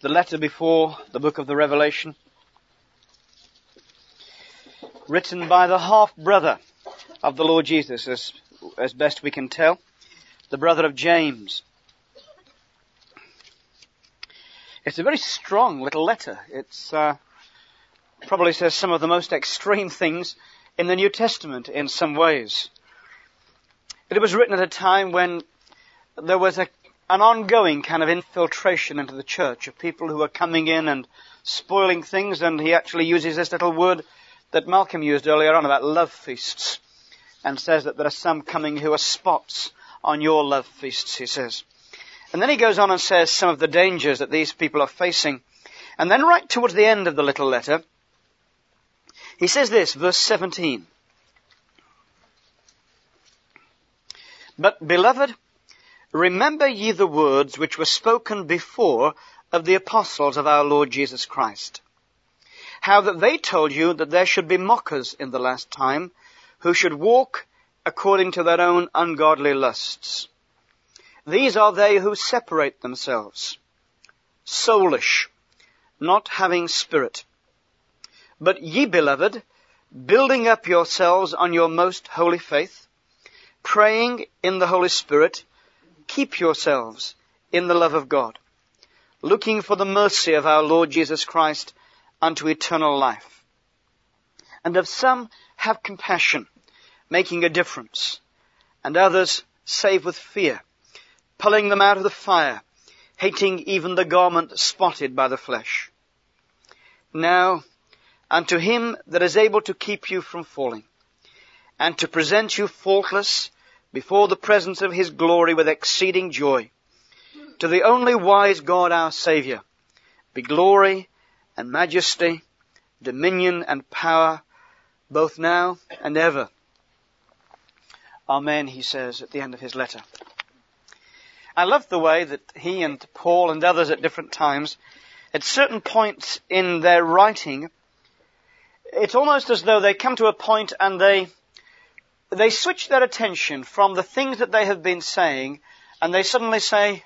the letter before the book of the Revelation, written by the half-brother of the Lord Jesus, as best we can tell, the brother of James. It's a very strong little letter. It's probably says some of the most extreme things in the New Testament in some ways. It was written at a time when there was an ongoing kind of infiltration into the church of people who were coming in and spoiling things, and he actually uses this little word that Malcolm used earlier on about love feasts, and says that there are some coming who are spots on your love feasts, he says. And then he goes on and says some of the dangers that these people are facing. And then right towards the end of the little letter, he says this, verse 17. But, beloved, remember ye the words which were spoken before of the apostles of our Lord Jesus Christ, how that they told you that there should be mockers in the last time, who should walk according to their own ungodly lusts. These are they who separate themselves, soulish, not having spirit. But ye, beloved, building up yourselves on your most holy faith, praying in the Holy Spirit, keep yourselves in the love of God, looking for the mercy of our Lord Jesus Christ unto eternal life. And of some have compassion, making a difference, and others save with fear, pulling them out of the fire, hating even the garment spotted by the flesh. Now, unto him that is able to keep you from falling, and to present you faultless before the presence of his glory with exceeding joy, to the only wise God our Saviour, be glory and majesty, dominion and power, both now and ever. Amen, he says at the end of his letter. I love the way that he and Paul and others at different times, at certain points in their writing, it's almost as though they come to a point and they switch their attention from the things that they have been saying, and they suddenly say,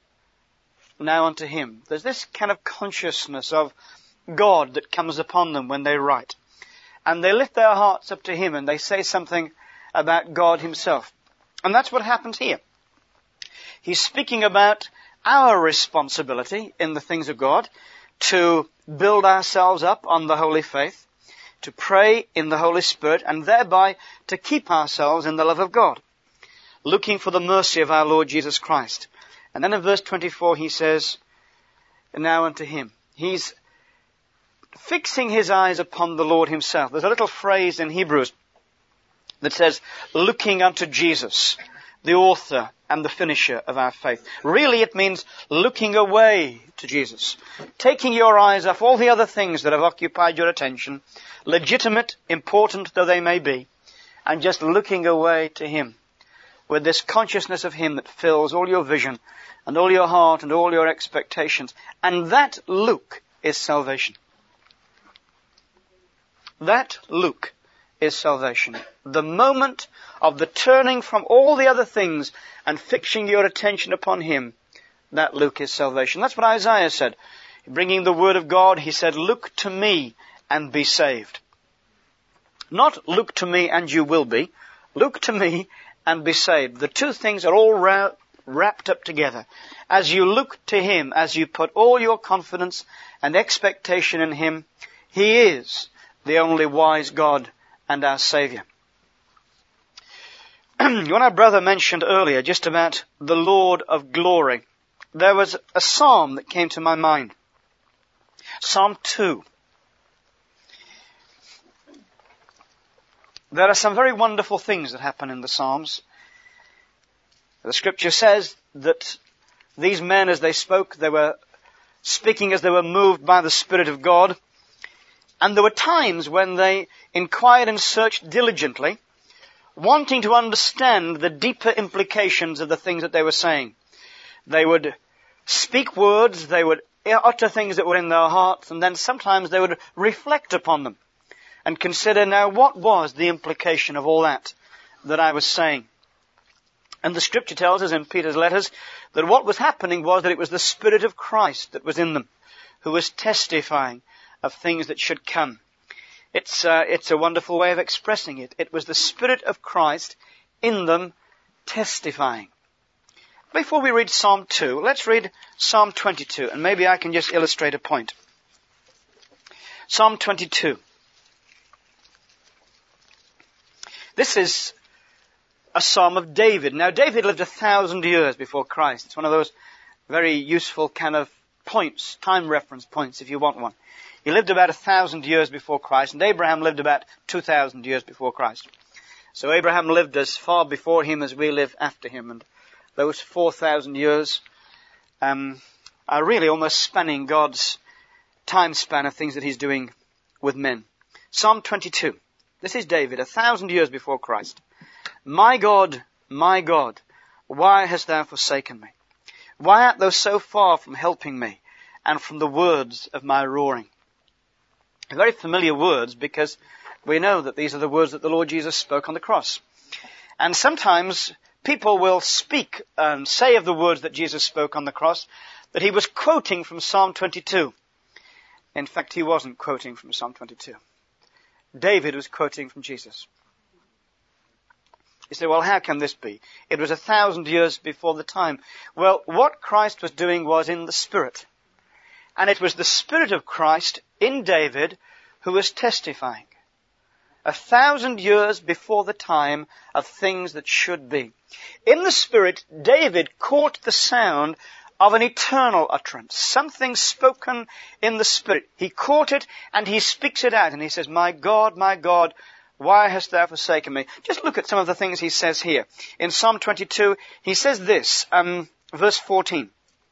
now unto him. There's this kind of consciousness of God that comes upon them when they write. And they lift their hearts up to him and they say something about God himself. And that's what happens here. He's speaking about our responsibility in the things of God to build ourselves up on the holy faith, to pray in the Holy Spirit, and thereby to keep ourselves in the love of God, looking for the mercy of our Lord Jesus Christ. And then in verse 24 he says, now unto him. He's fixing his eyes upon the Lord himself. There's a little phrase in Hebrews that says, looking unto Jesus, the author and the finisher of our faith. Really it means looking away to Jesus, taking your eyes off all the other things that have occupied your attention, legitimate, important though they may be, and just looking away to him with this consciousness of him that fills all your vision and all your heart and all your expectations. And that look is salvation. That look is salvation. The moment of the turning from all the other things and fixing your attention upon him, that look is salvation. That's what Isaiah said. Bringing the word of God, he said, look to me and be saved. Not look to me and you will be. Look to me and be saved. The two things are all wrapped up together. As you look to him, as you put all your confidence and expectation in him, he is the only wise God and our Saviour. When our brother mentioned earlier just about the Lord of glory, there was a psalm that came to my mind. Psalm 2. There are some very wonderful things that happen in the Psalms. The scripture says that these men, as they spoke, they were speaking as they were moved by the Spirit of God. And there were times when they inquired and searched diligently, wanting to understand the deeper implications of the things that they were saying. They would speak words, they would utter things that were in their hearts, and then sometimes they would reflect upon them and consider, now, what was the implication of all that I was saying? And the scripture tells us in Peter's letters that what was happening was that it was the Spirit of Christ that was in them, who was testifying of things that should come. It's a wonderful way of expressing it. It was the Spirit of Christ in them testifying. Before we read Psalm 2, let's read Psalm 22, and maybe I can just illustrate a point. Psalm 22. This is a psalm of David. Now, David lived 1,000 years before Christ. It's one of those very useful kind of points, time reference points, if you want one. He lived about 1,000 years before Christ, and Abraham lived about 2,000 years before Christ. So Abraham lived as far before him as we live after him, and those 4,000 years are really almost spanning God's time span of things that he's doing with men. Psalm 22. This is David, 1,000 years before Christ. My God, why hast thou forsaken me? Why art thou so far from helping me and from the words of my roaring? Very familiar words, because we know that these are the words that the Lord Jesus spoke on the cross. And sometimes people will speak and say of the words that Jesus spoke on the cross that he was quoting from Psalm 22. In fact, he wasn't quoting from Psalm 22. David was quoting from Jesus. You say, well, how can this be? It was 1,000 years before the time. Well, what Christ was doing was in the Spirit. And it was the Spirit of Christ in David who was testifying. 1,000 years before the time of things that should be. In the Spirit, David caught the sound of an eternal utterance, something spoken in the Spirit. He caught it and he speaks it out and he says, my God, why hast thou forsaken me? Just look at some of the things he says here. In Psalm 22, he says this, verse 14.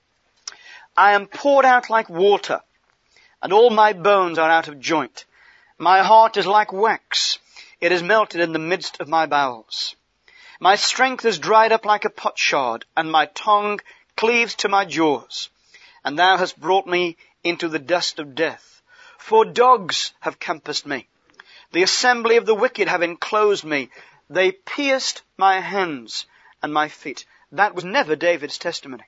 I am poured out like water, and all my bones are out of joint. My heart is like wax. It is melted in the midst of my bowels. My strength is dried up like a potsherd, and my tongue cleaves to my jaws. And thou hast brought me into the dust of death. For dogs have compassed me. The assembly of the wicked have enclosed me. They pierced my hands and my feet. That was never David's testimony.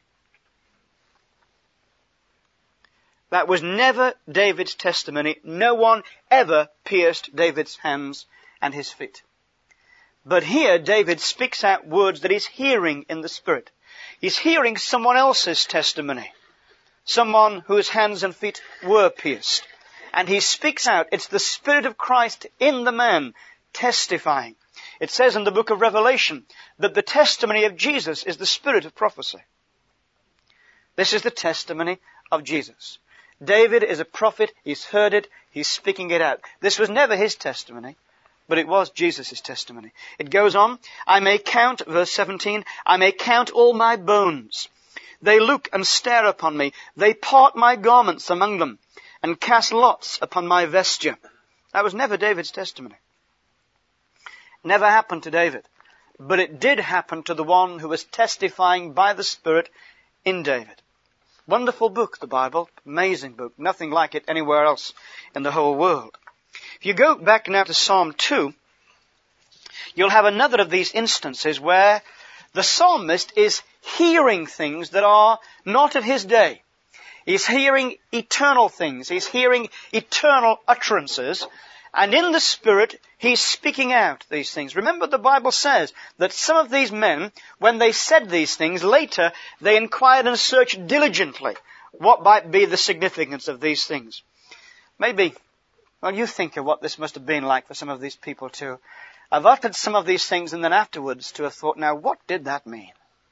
That was never David's testimony. No one ever pierced David's hands and his feet. But here David speaks out words that he's hearing in the Spirit. He's hearing someone else's testimony. Someone whose hands and feet were pierced. And he speaks out. It's the Spirit of Christ in the man testifying. It says in the book of Revelation that the testimony of Jesus is the spirit of prophecy. This is the testimony of Jesus. David is a prophet. He's heard it. He's speaking it out. This was never his testimony, but it was Jesus' testimony. It goes on. I may count, verse 17, I may count all my bones. They look and stare upon me. They part my garments among them and cast lots upon my vesture. That was never David's testimony. Never happened to David. But it did happen to the one who was testifying by the Spirit in David. Wonderful book, the Bible. Amazing book. Nothing like it anywhere else in the whole world. If you go back now to Psalm 2, you'll have another of these instances where the psalmist is hearing things that are not of his day. He's hearing eternal things. He's hearing eternal utterances. And in the Spirit, he's speaking out these things. Remember, the Bible says that some of these men, when they said these things, later they inquired and searched diligently what might be the significance of these things. Maybe, well, you think of what this must have been like for some of these people too. I've uttered some of these things and then afterwards to have thought, now what did that mean?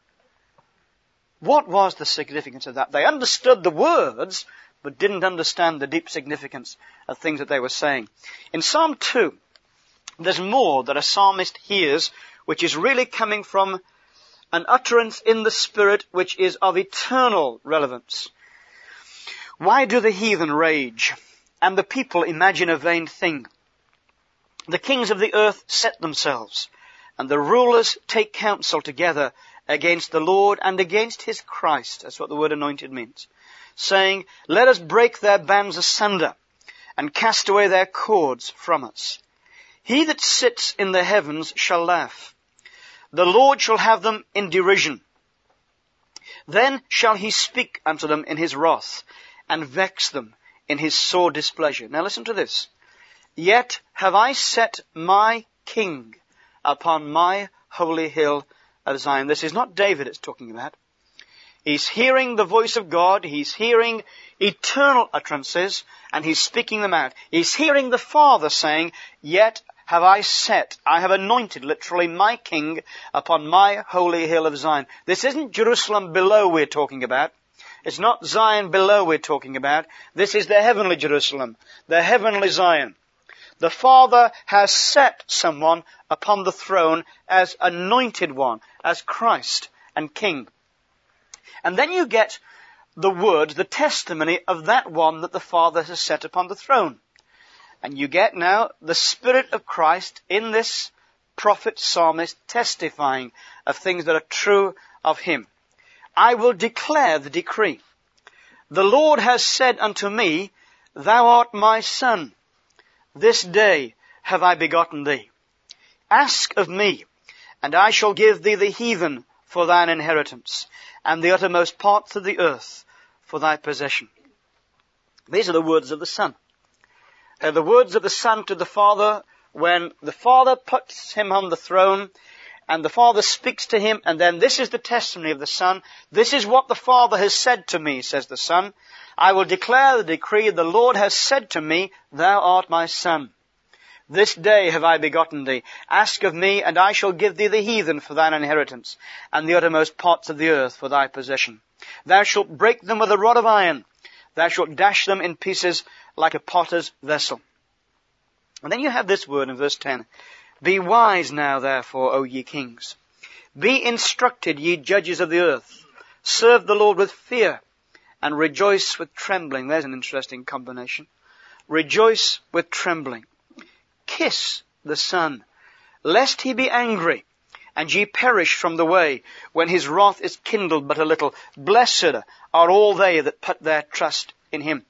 What was the significance of that? They understood the words, but didn't understand the deep significance of things that they were saying. In Psalm 2, there's more that a psalmist hears, which is really coming from an utterance in the Spirit, which is of eternal relevance. Why do the heathen rage, and the people imagine a vain thing? The kings of the earth set themselves, and the rulers take counsel together against the Lord and against his Christ. That's what the word anointed means. Saying, let us break their bands asunder and cast away their cords from us. He that sits in the heavens shall laugh. The Lord shall have them in derision. Then shall he speak unto them in his wrath, and vex them in his sore displeasure. Now listen to this. Yet have I set my king upon my holy hill of Zion. This is not David it's talking about. He's hearing the voice of God. He's hearing eternal utterances, and he's speaking them out. He's hearing the Father saying, yet have I set, I have anointed, literally, my king upon my holy hill of Zion. This isn't Jerusalem below we're talking about. It's not Zion below we're talking about. This is the heavenly Jerusalem, the heavenly Zion. The Father has set someone upon the throne as anointed one, as Christ and King. And then you get the word, the testimony of that one that the Father has set upon the throne. And you get now the Spirit of Christ in this prophet psalmist testifying of things that are true of him. I will declare the decree. The Lord has said unto me, Thou art my son. This day have I begotten thee. Ask of me, and I shall give thee the heathen for thine inheritance, and the uttermost parts of the earth for thy possession. These are the words of the Son. They're the words of the Son to the Father when the Father puts him on the throne and the Father speaks to him, and then this is the testimony of the Son. This is what the Father has said to me, says the Son. I will declare the decree. The Lord has said to me, Thou art my Son. This day have I begotten thee. Ask of me, and I shall give thee the heathen for thine inheritance, and the uttermost parts of the earth for thy possession. Thou shalt break them with a rod of iron. Thou shalt dash them in pieces like a potter's vessel. And then you have this word in verse 10. Be wise now, therefore, O ye kings. Be instructed, ye judges of the earth. Serve the Lord with fear, and rejoice with trembling. There's an interesting combination. Rejoice with trembling. Kiss the Son, lest he be angry, and ye perish from the way, when his wrath is kindled but a little. Blessed are all they that put their trust in him.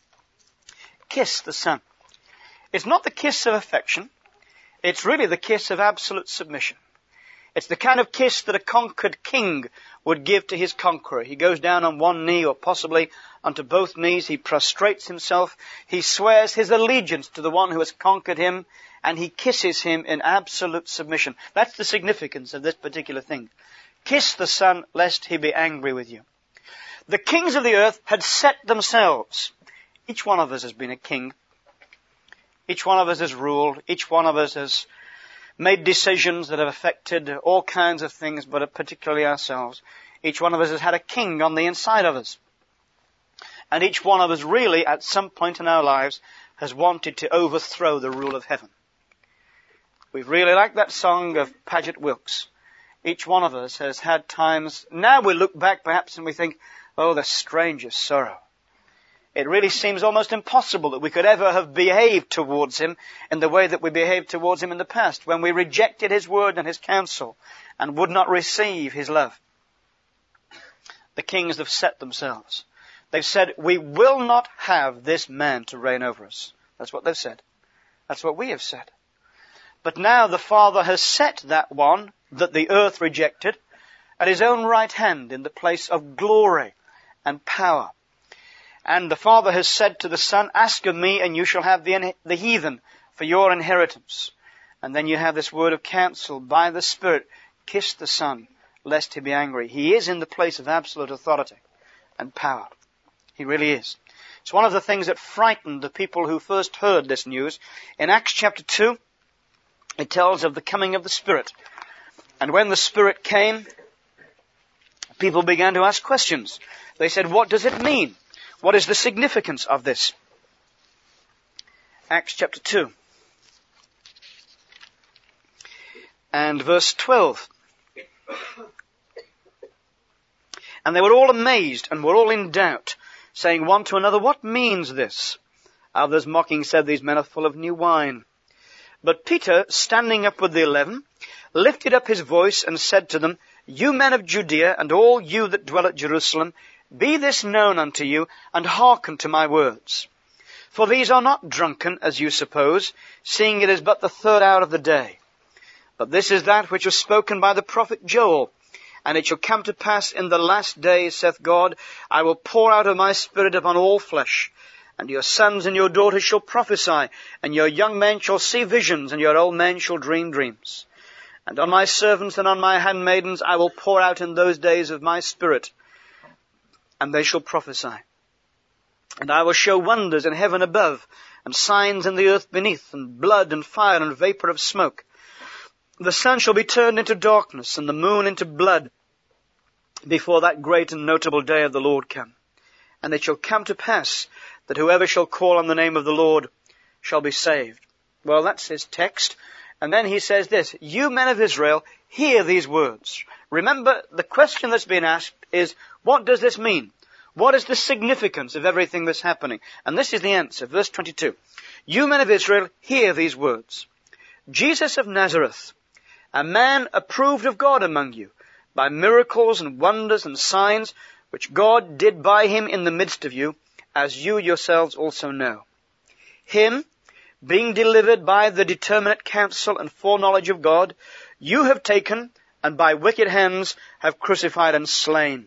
Kiss the Son. It's not the kiss of affection. It's really the kiss of absolute submission. It's the kind of kiss that a conquered king would give to his conqueror. He goes down on one knee, or possibly onto both knees. He prostrates himself. He swears his allegiance to the one who has conquered him, and he kisses him in absolute submission. That's the significance of this particular thing. Kiss the Son, lest he be angry with you. The kings of the earth had set themselves. Each one of us has been a king. Each one of us has ruled. Each one of us has made decisions that have affected all kinds of things, but particularly ourselves. Each one of us has had a king on the inside of us. And each one of us really, at some point in our lives, has wanted to overthrow the rule of heaven. We've really liked that song of Paget Wilkes. Each one of us has had times, now we look back perhaps and we think, oh, the strangest sorrow. It really seems almost impossible that we could ever have behaved towards him in the way that we behaved towards him in the past, when we rejected his word and his counsel and would not receive his love. The kings have set themselves. They've said, we will not have this man to reign over us. That's what they've said. That's what we have said. But now the Father has set that one that the earth rejected at his own right hand in the place of glory and power. And the Father has said to the Son, ask of me, and you shall have the heathen for your inheritance. And then you have this word of counsel by the Spirit, kiss the Son, lest he be angry. He is in the place of absolute authority and power. He really is. It's one of the things that frightened the people who first heard this news. In Acts chapter 2, it tells of the coming of the Spirit. And when the Spirit came, people began to ask questions. They said, what does it mean? What is the significance of this? Acts chapter 2 and verse 12. And they were all amazed and were all in doubt, saying one to another, what means this? Others mocking said, these men are full of new wine. But Peter, standing up with the 11, lifted up his voice and said to them, you men of Judea and all you that dwell at Jerusalem, be this known unto you, and hearken to my words. For these are not drunken, as you suppose, seeing it is but the third hour of the day. But this is that which was spoken by the prophet Joel. And it shall come to pass in the last days, saith God, I will pour out of my Spirit upon all flesh. And your sons and your daughters shall prophesy, and your young men shall see visions, and your old men shall dream dreams. And on my servants and on my handmaidens I will pour out in those days of my Spirit, and they shall prophesy. And I will show wonders in heaven above, and signs in the earth beneath, and blood and fire and vapor of smoke. The sun shall be turned into darkness, and the moon into blood, before that great and notable day of the Lord come. And it shall come to pass that whoever shall call on the name of the Lord shall be saved. Well, that's his text. And then he says this, you men of Israel, hear these words. Remember, the question that's been asked is, what does this mean? What is the significance of everything that's happening? And this is the answer. Verse 22. You men of Israel, hear these words. Jesus of Nazareth, a man approved of God among you, by miracles and wonders and signs, which God did by him in the midst of you, as you yourselves also know. Him, being delivered by the determinate counsel and foreknowledge of God, you have taken, and by wicked hands have crucified and slain,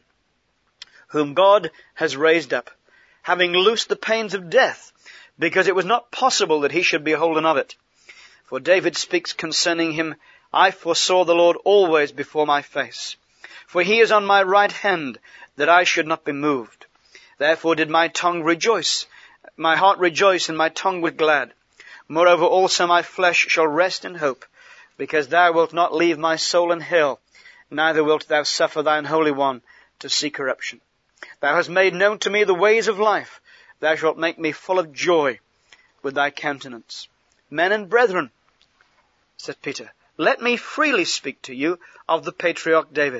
whom God has raised up, having loosed the pains of death, because it was not possible that he should be holden of it. For David speaks concerning him, I foresaw the Lord always before my face. For he is on my right hand, that I should not be moved. Therefore did my tongue rejoice, my heart rejoice, and my tongue was glad. Moreover also my flesh shall rest in hope, because thou wilt not leave my soul in hell, neither wilt thou suffer thine Holy One to see corruption. Thou hast made known to me the ways of life. Thou shalt make me full of joy with thy countenance. Men and brethren, said Peter, let me freely speak to you of the patriarch David,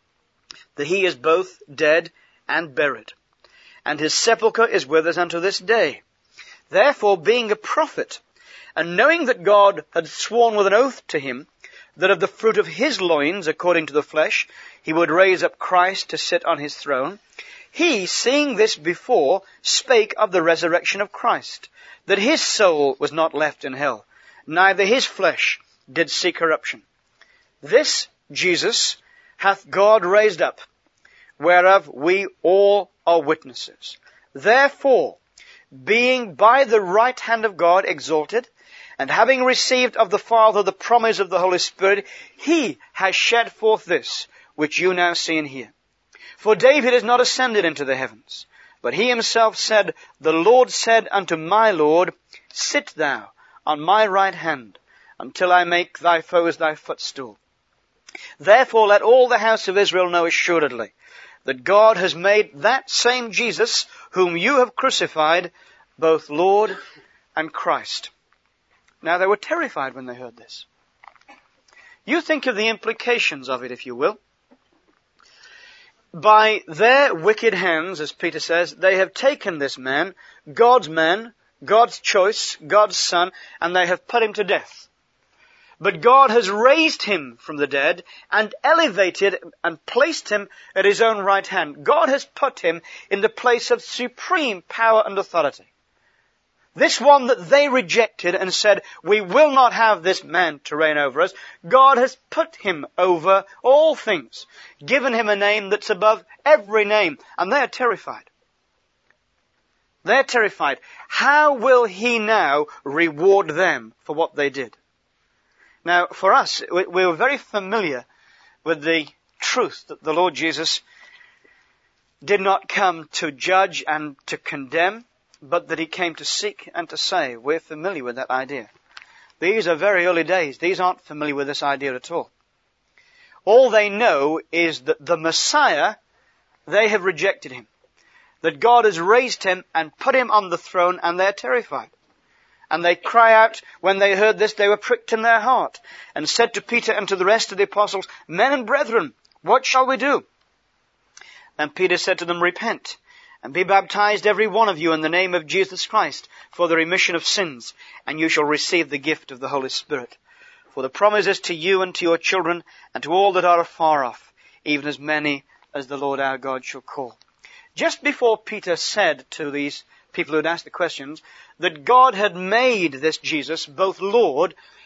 that he is both dead and buried, and his sepulchre is with us unto this day. Therefore, being a prophet, and knowing that God had sworn with an oath to him, that of the fruit of his loins, according to the flesh, he would raise up Christ to sit on his throne, he, seeing this before, spake of the resurrection of Christ, that his soul was not left in hell, neither his flesh did see corruption. This Jesus hath God raised up, whereof we all are witnesses. Therefore, being by the right hand of God exalted, and having received of the Father the promise of the Holy Spirit, he has shed forth this, which you now see and hear. For David is not ascended into the heavens, but he himself said, the Lord said unto my Lord, sit thou on my right hand, until I make thy foes thy footstool. Therefore let all the house of Israel know assuredly, that God has made that same Jesus, whom you have crucified, both Lord and Christ. Now they were terrified when they heard this. You think of the implications of it, if you will. By their wicked hands, as Peter says, they have taken this man, God's choice, God's son, and they have put him to death. But God has raised him from the dead and elevated and placed him at his own right hand. God has put him in the place of supreme power and authority. This one that they rejected and said, we will not have this man to reign over us, God has put him over all things, given him a name that's above every name, and they are terrified. They're terrified. How will he now reward them for what they did? Now, for us, we were very familiar with the truth that the Lord Jesus did not come to judge and to condemn, but that he came to seek and to save. We're familiar with that idea. These are very early days. These aren't familiar with this idea at all. All they know is that the Messiah, they have rejected him. That God has raised him and put him on the throne, and they're terrified. And they cry out, when they heard this, they were pricked in their heart, and said to Peter and to the rest of the apostles, men and brethren, what shall we do? Then Peter said to them, repent, and be baptized every one of you in the name of Jesus Christ, for the remission of sins, and you shall receive the gift of the Holy Spirit. For the promise is to you and to your children, and to all that are afar off, even as many as the Lord our God shall call. Just before Peter said to these people who had asked the questions, that God had made this Jesus both Lord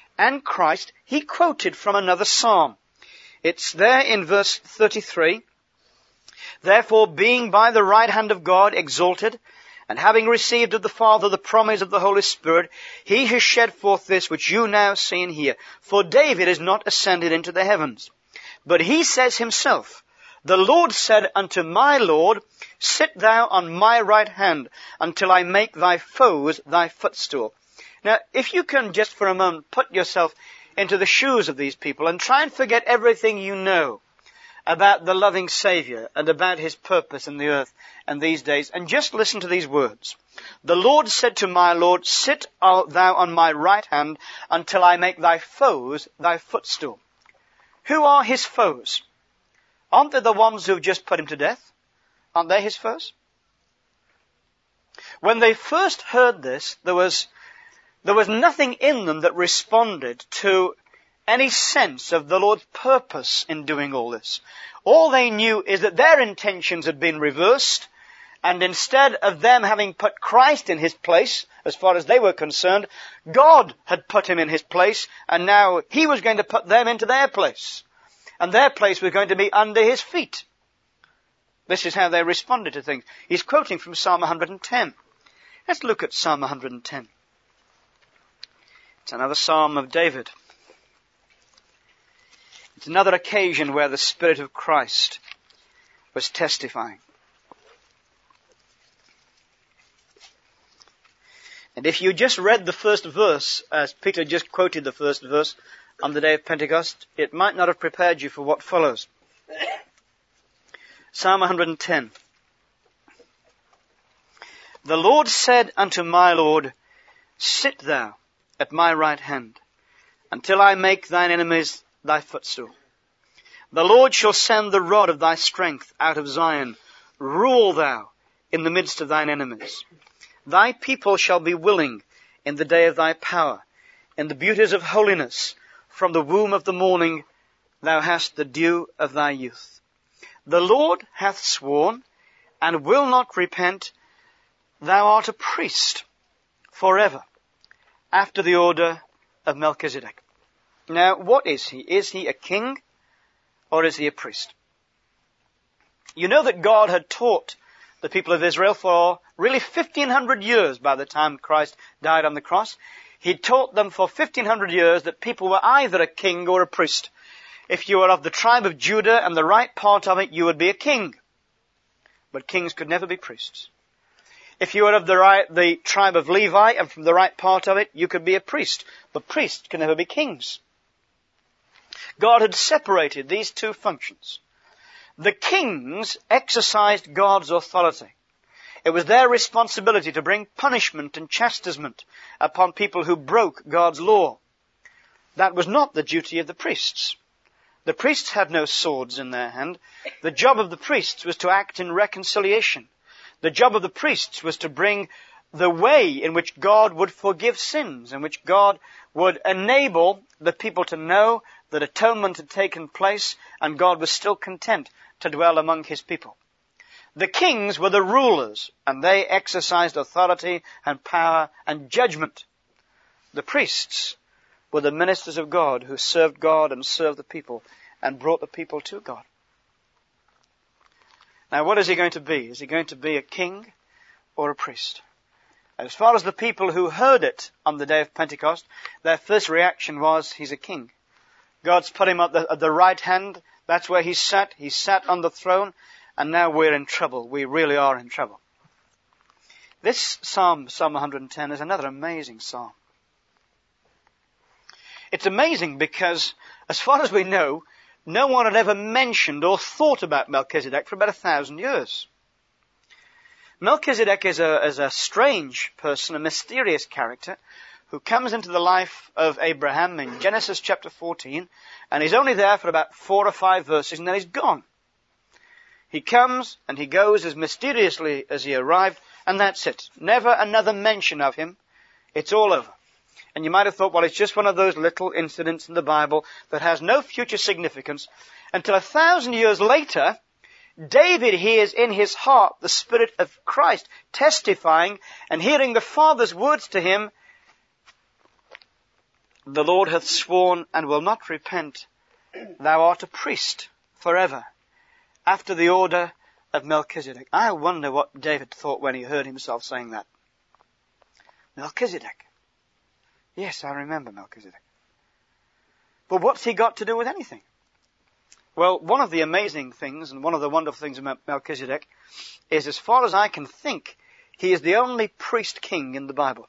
and Christ, he quoted from another psalm. It's there in verse 33. Therefore, being by the right hand of God exalted, and having received of the Father the promise of the Holy Spirit, he has shed forth this which you now see and hear. For David is not ascended into the heavens, but he says himself, the Lord said unto my Lord, sit thou on my right hand until I make thy foes thy footstool. Now, if you can just for a moment put yourself into the shoes of these people and try and forget everything you know about the loving Savior and about his purpose in the earth and these days, and just listen to these words. The Lord said to my Lord, sit thou on my right hand until I make thy foes thy footstool. Who are his foes? Aren't they the ones who have just put him to death? Aren't they his foes? When they first heard this, there was nothing in them that responded to any sense of the Lord's purpose in doing all this. All they knew is that their intentions had been reversed, and instead of them having put Christ in his place, as far as they were concerned, God had put him in his place, and now he was going to put them into their place. And their place was going to be under his feet. This is how they responded to things. He's quoting from Psalm 110. Let's look at Psalm 110. It's another Psalm of David. It's another occasion where the Spirit of Christ was testifying. And if you just read the first verse, as Peter just quoted the first verse on the day of Pentecost, it might not have prepared you for what follows. Psalm 110. The Lord said unto my Lord, sit thou at my right hand, until I make thine enemies thy footstool. The Lord shall send the rod of thy strength out of Zion. Rule thou in the midst of thine enemies. Thy people shall be willing in the day of thy power. In the beauties of holiness, from the womb of the morning, thou hast the dew of thy youth. The Lord hath sworn, and will not repent. Thou art a priest forever, after the order of Melchizedek. Now, what is he? Is he a king, or is he a priest? You know that God had taught the people of Israel for really 1,500 years by the time Christ died on the cross. He taught them for 1,500 years that people were either a king or a priest. If you were of the tribe of Judah and the right part of it, you would be a king. But kings could never be priests. If you were of the tribe of Levi and from the right part of it, you could be a priest. But priests can never be kings. God had separated these two functions. The kings exercised God's authority. It was their responsibility to bring punishment and chastisement upon people who broke God's law. That was not the duty of the priests. The priests had no swords in their hand. The job of the priests was to act in reconciliation. The job of the priests was to bring the way in which God would forgive sins, in which God would enable the people to know that atonement had taken place and God was still content to dwell among his people. The kings were the rulers, and they exercised authority and power and judgment. The priests were the ministers of God who served God and served the people and brought the people to God. Now, what is he going to be? Is he going to be a king or a priest? As far as the people who heard it on the day of Pentecost, their first reaction was, he's a king. God's put him at the right hand. That's where he sat. He sat on the throne. And now we're in trouble. We really are in trouble. This Psalm 110, is another amazing psalm. It's amazing because, as far as we know, no one had ever mentioned or thought about Melchizedek for about 1,000 years. Melchizedek is a strange person, a mysterious character, who comes into the life of Abraham in Genesis chapter 14, and he's only there for about 4 or 5 verses, and then he's gone. He comes and he goes as mysteriously as he arrived, and that's it. Never another mention of him. It's all over. And you might have thought, well, it's just one of those little incidents in the Bible that has no future significance, until 1,000 years later, David hears in his heart the Spirit of Christ testifying and hearing the Father's words to him, the Lord hath sworn and will not repent, thou art a priest forever, after the order of Melchizedek. I wonder what David thought when he heard himself saying that. Melchizedek. Yes, I remember Melchizedek. But what's he got to do with anything? Well, one of the amazing things and one of the wonderful things about Melchizedek is, as far as I can think, he is the only priest king in the Bible.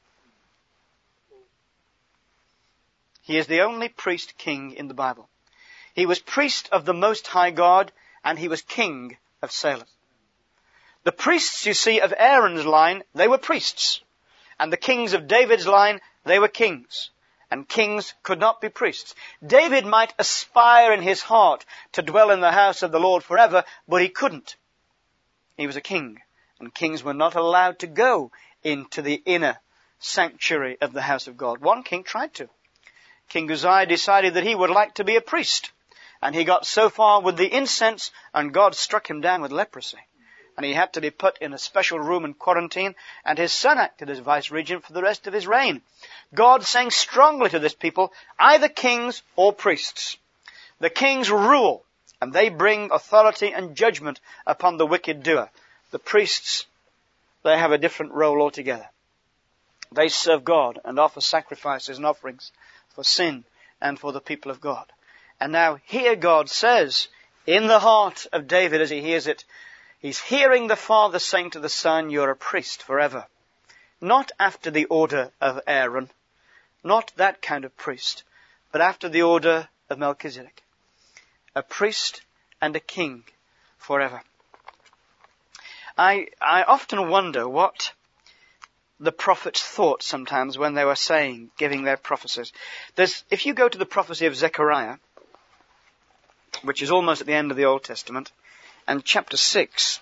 He is the only priest king in the Bible. He was priest of the Most High God, and he was king of Salem. The priests, you see, of Aaron's line, they were priests. And the kings of David's line, they were kings. And kings could not be priests. David might aspire in his heart to dwell in the house of the Lord forever, but he couldn't. He was a king, and kings were not allowed to go into the inner sanctuary of the house of God. One king tried to. King Uzziah decided that he would like to be a priest, and he got so far with the incense, and God struck him down with leprosy. And he had to be put in a special room in quarantine, and his son acted as vice-regent for the rest of his reign. God saying strongly to this people, either kings or priests. The kings rule, and they bring authority and judgment upon the wicked doer. The priests, they have a different role altogether. They serve God and offer sacrifices and offerings for sin and for the people of God. And now here God says, in the heart of David as he hears it, he's hearing the Father saying to the Son, you're a priest forever. Not after the order of Aaron, not that kind of priest, but after the order of Melchizedek. A priest and a king forever. I often wonder what the prophets thought sometimes when they were giving their prophecies. If you go to the prophecy of Zechariah, which is almost at the end of the Old Testament, and chapter 6,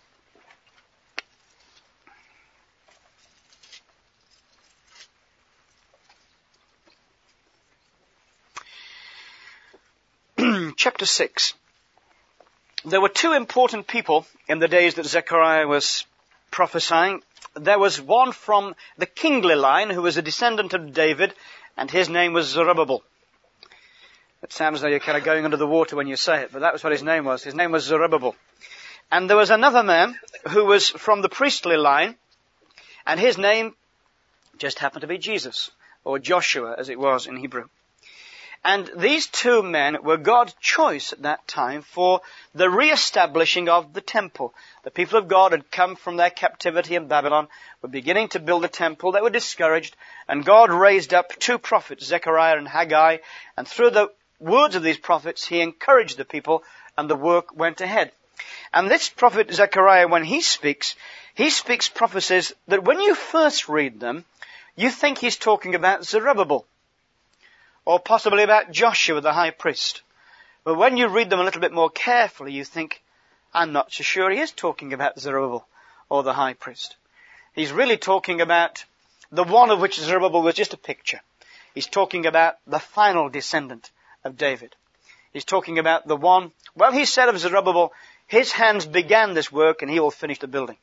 chapter 6, there were two important people in the days that Zechariah was prophesying. There was one from the kingly line who was a descendant of David, and his name was Zerubbabel. It sounds as though you're kind of going under the water when you say it, but that was what his name was. His name was Zerubbabel. And there was another man who was from the priestly line, and his name just happened to be Jesus, or Joshua as it was in Hebrew. And these two men were God's choice at that time for the re-establishing of the temple. The people of God had come from their captivity in Babylon, were beginning to build a temple. They were discouraged, and God raised up two prophets, Zechariah and Haggai, and through the words of these prophets, he encouraged the people, and the work went ahead. And this prophet Zechariah, when he speaks prophecies that when you first read them, you think he's talking about Zerubbabel, or possibly about Joshua the high priest. But when you read them a little bit more carefully, you think, I'm not so sure he is talking about Zerubbabel or the high priest. He's really talking about the one of which Zerubbabel was just a picture. He's talking about the final descendant of David. He's talking about the one, well, he said of Zerubbabel, his hands began this work and he will finish the building.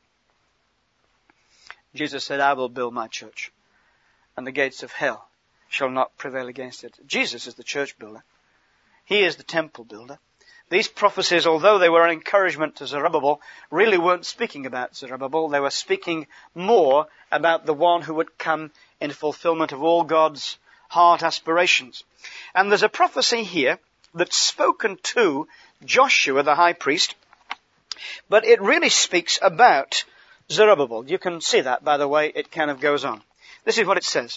Jesus said, I will build my church, and the gates of hell shall not prevail against it. Jesus is the church builder. He is the temple builder. These prophecies, although they were an encouragement to Zerubbabel, really weren't speaking about Zerubbabel. They were speaking more about the one who would come in fulfillment of all God's heart aspirations. And there's a prophecy here that's spoken to Joshua, the high priest, but it really speaks about Zerubbabel. You can see that, by the way, it kind of goes on. This is what it says.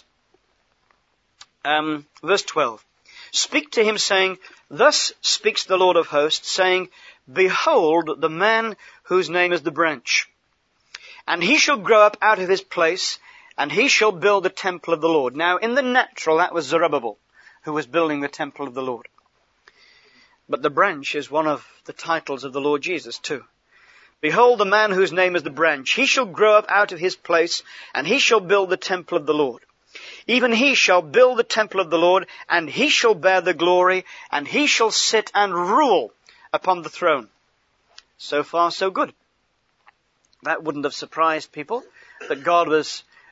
Verse 12. Speak to him, saying, thus speaks the Lord of hosts, saying, behold the man whose name is the branch. And he shall grow up out of his place, and he shall build the temple of the Lord. Now, in the natural, that was Zerubbabel, who was building the temple of the Lord. But the branch is one of the titles of the Lord Jesus, too. Behold the man whose name is the branch. He shall grow up out of his place, and he shall build the temple of the Lord. Even he shall build the temple of the Lord, and he shall bear the glory, and he shall sit and rule upon the throne. So far, so good. That wouldn't have surprised people, that God was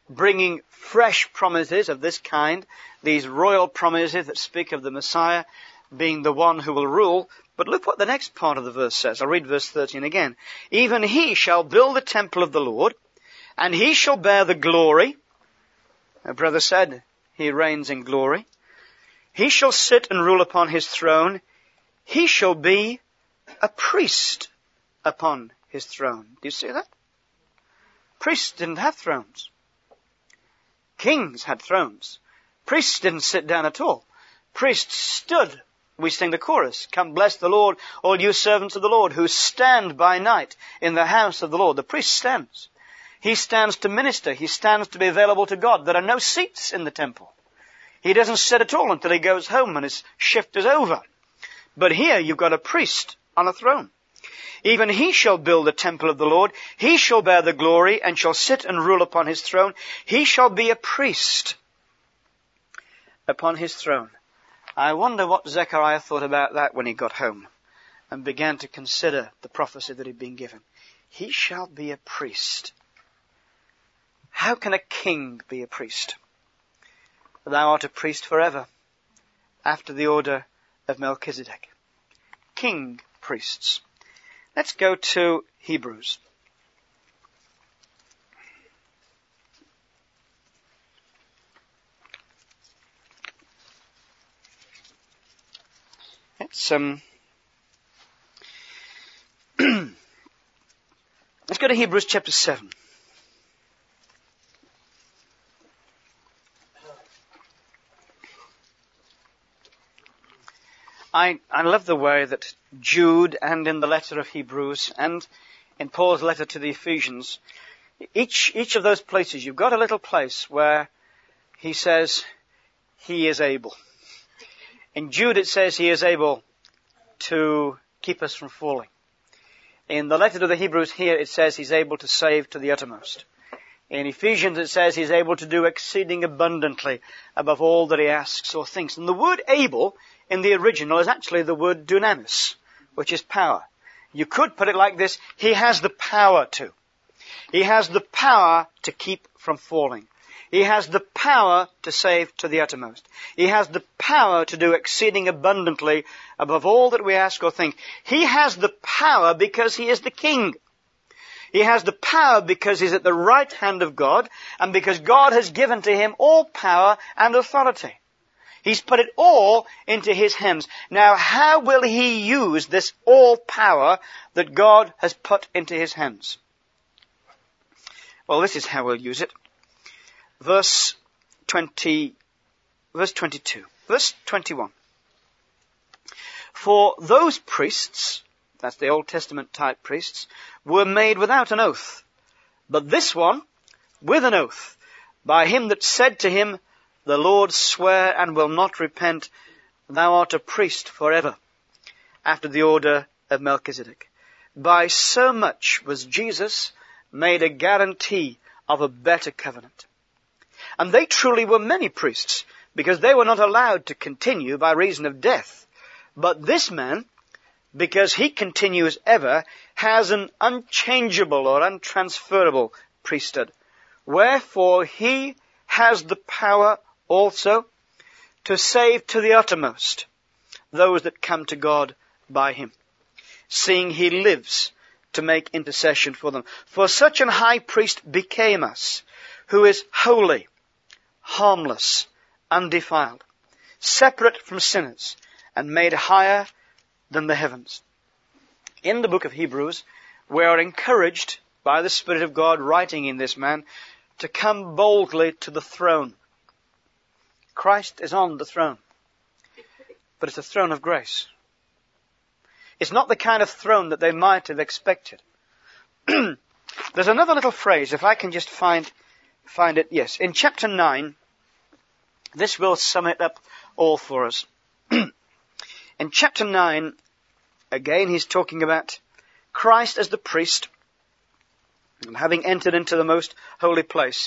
bringing fresh promises of this kind, these royal promises that speak of the Messiah being the one who will rule. But look what the next part of the verse says. I'll read verse 13 again. Even he shall build the temple of the Lord, and he shall bear the glory. Our brother said he reigns in glory. He shall sit and rule upon his throne. He shall be a priest upon his throne. Do you see that? Priests didn't have thrones. Kings had thrones. Priests didn't sit down at all. Priests stood. We sing the chorus. Come bless the Lord, all you servants of the Lord, who stand by night in the house of the Lord. The priest stands. He stands to minister. He stands to be available to God. There are no seats in the temple. He doesn't sit at all until he goes home and his shift is over. But here you've got a priest on a throne. Even he shall build the temple of the Lord. He shall bear the glory and shall sit and rule upon his throne. He shall be a priest upon his throne. I wonder what Zechariah thought about that when he got home and began to consider the prophecy that he'd been given. He shall be a priest. How can a king be a priest? Thou art a priest forever, after the order of Melchizedek. King priests. Let's go to Hebrews. Let's go to Hebrews chapter 7. I love the way that Jude and in the letter of Hebrews and in Paul's letter to the Ephesians, each of those places, you've got a little place where he says he is able. In Jude it says he is able to keep us from falling. In the letter to the Hebrews here it says he's able to save to the uttermost. In Ephesians it says he's able to do exceeding abundantly above all that he asks or thinks. And the word able in the original is actually the word dunamis, which is power. You could put it like this: he has the power to. He has the power to keep from falling. He has the power to save to the uttermost. He has the power to do exceeding abundantly above all that we ask or think. He has the power because he is the king. He has the power because he's at the right hand of God and because God has given to him all power and authority. He's put it all into his hands. Now, how will he use this all power that God has put into his hands? Well, this is how we'll use it. Verse 22. Verse 21. For those priests, that's the Old Testament type priests, were made without an oath. But this one, with an oath, by him that said to him, the Lord sware and will not repent, thou art a priest forever, after the order of Melchizedek. By so much was Jesus made a guarantee of a better covenant. And they truly were many priests, because they were not allowed to continue by reason of death. But this man, because he continues ever, has an unchangeable or untransferable priesthood. Wherefore he has the power also to save to the uttermost those that come to God by him, seeing he lives to make intercession for them. For such an high priest became us, who is holy, harmless, undefiled, separate from sinners, and made higher than the heavens. In the book of Hebrews, we are encouraged by the Spirit of God writing in this man to come boldly to the throne. Christ is on the throne, but it's a throne of grace. It's not the kind of throne that they might have expected. There's another little phrase, if I can just find it. Yes, in chapter 9, this will sum it up all for us. In chapter 9, again, he's talking about Christ as the priest, and having entered into the most holy place.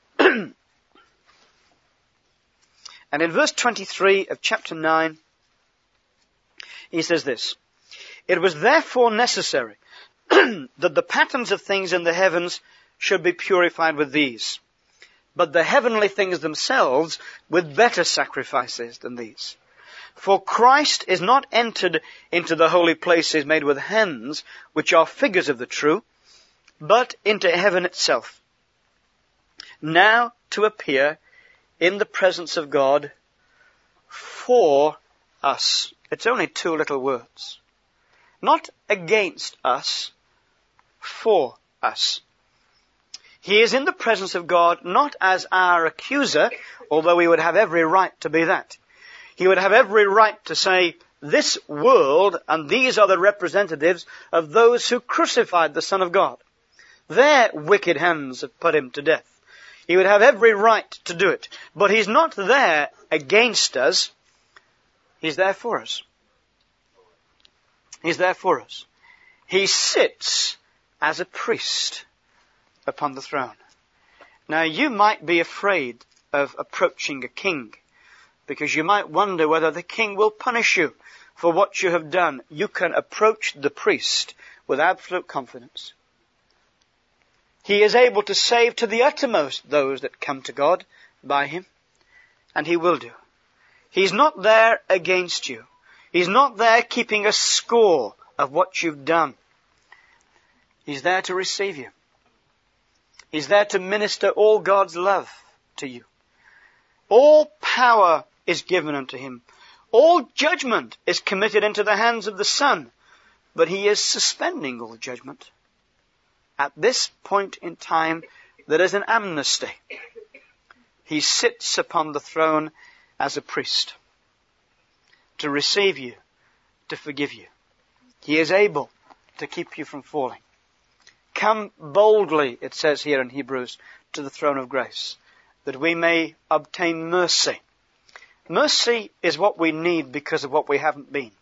And in verse 23 of chapter 9, he says this: it was therefore necessary that the patterns of things in the heavens should be purified with these. but the heavenly things themselves with better sacrifices than these. For Christ is not entered into the holy places made with hands, which are figures of the true, but into heaven itself, now to appear in the presence of God for us. It's only two little words. Not against us, for us. He is in the presence of God not as our accuser, although he would have every right to be that. He would have every right to say, this world and these are the representatives of those who crucified the Son of God. Their wicked hands have put him to death. He would have every right to do it. But he's not there against us. He's there for us. He's there for us. He sits as a priest upon the throne. Now you might be afraid of approaching a king, because you might wonder whether the king will punish you for what you have done. You can approach the priest with absolute confidence. He is able to save to the uttermost those that come to God by him, and he will do. He's not there against you. He's not there keeping a score of what you've done. He's there to receive you. He's there to minister all God's love to you. All power is given unto him. All judgment is committed into the hands of the Son, but he is suspending all judgment. At this point in time, there is an amnesty. He sits upon the throne as a priest to receive you, to forgive you. He is able to keep you from falling. Come boldly, it says here in Hebrews, to the throne of grace, that we may obtain mercy. Mercy is what we need because of what we haven't been.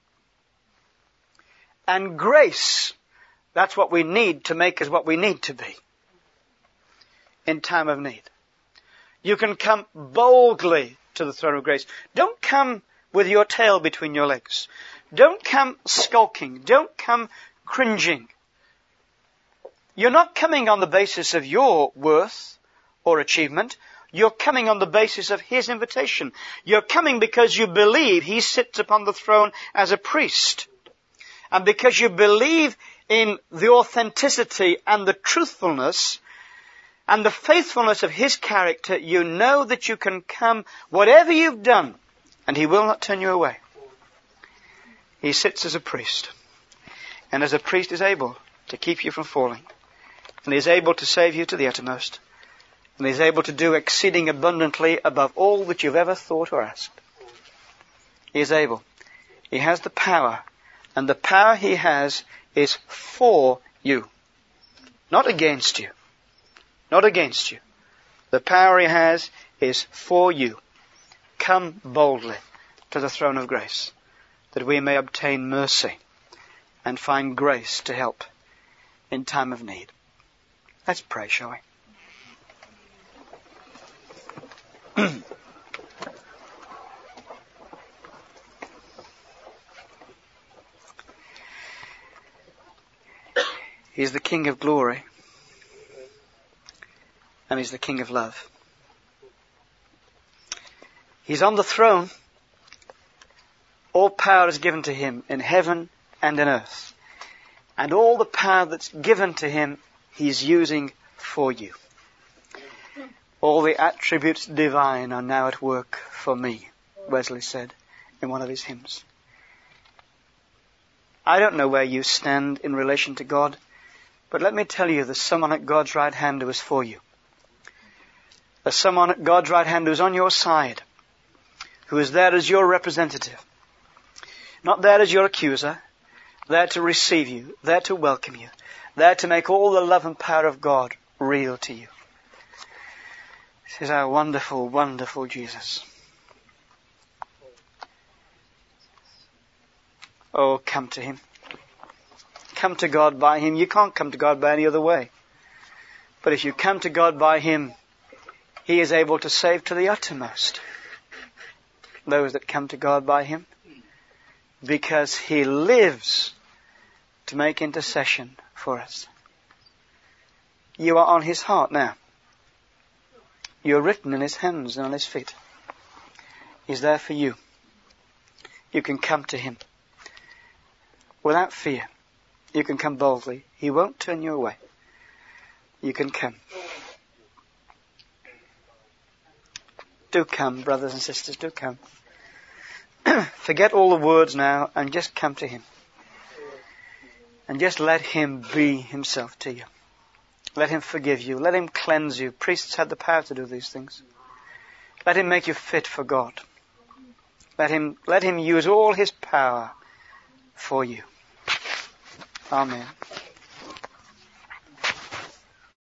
And grace, that's what we need to make us what we need to be in time of need. You can come boldly to the throne of grace. Don't come with your tail between your legs. Don't come skulking. Don't come cringing. You're not coming on the basis of your worth or achievement. You're coming on the basis of his invitation. You're coming because you believe he sits upon the throne as a priest. And because you believe in the authenticity and the truthfulness and the faithfulness of his character, you know that you can come whatever you've done, and he will not turn you away. He sits as a priest. And as a priest is able to keep you from falling. And he is able to save you to the uttermost. And he is able to do exceeding abundantly above all that you've ever thought or asked. He is able. He has the power. And the power he has is for you. Not against you. Not against you. The power he has is for you. Come boldly to the throne of grace, that we may obtain mercy and find grace to help in time of need. Let's pray, shall we? He's the King of glory, and he's the King of love. He's on the throne. All power is given to him in heaven and in earth. And all the power that's given to him, he's using for you. All the attributes divine are now at work for me, Wesley said in one of his hymns. I don't know where you stand in relation to God, but let me tell you, there's someone at God's right hand who is for you. There's someone at God's right hand who's on your side, who is there as your representative. Not there as your accuser, there to receive you, there to welcome you, there to make all the love and power of God real to you. This is our wonderful, wonderful Jesus. Oh, come to him. Come to God by him. You can't come to God by any other way. But if you come to God by him, he is able to save to the uttermost those that come to God by him, because he lives to make intercession for us. You are on his heart now. You're written in His hands and on His feet. He's there for you. You can come to Him without fear. You can come boldly. He won't turn you away. You can come. Do come, brothers and sisters, do come. Forget all the words now and just come to Him. And just let Him be Himself to you. Let Him forgive you. Let Him cleanse you. Priests had the power to do these things. Let Him make you fit for God. Let Him use all His power for you. Amen.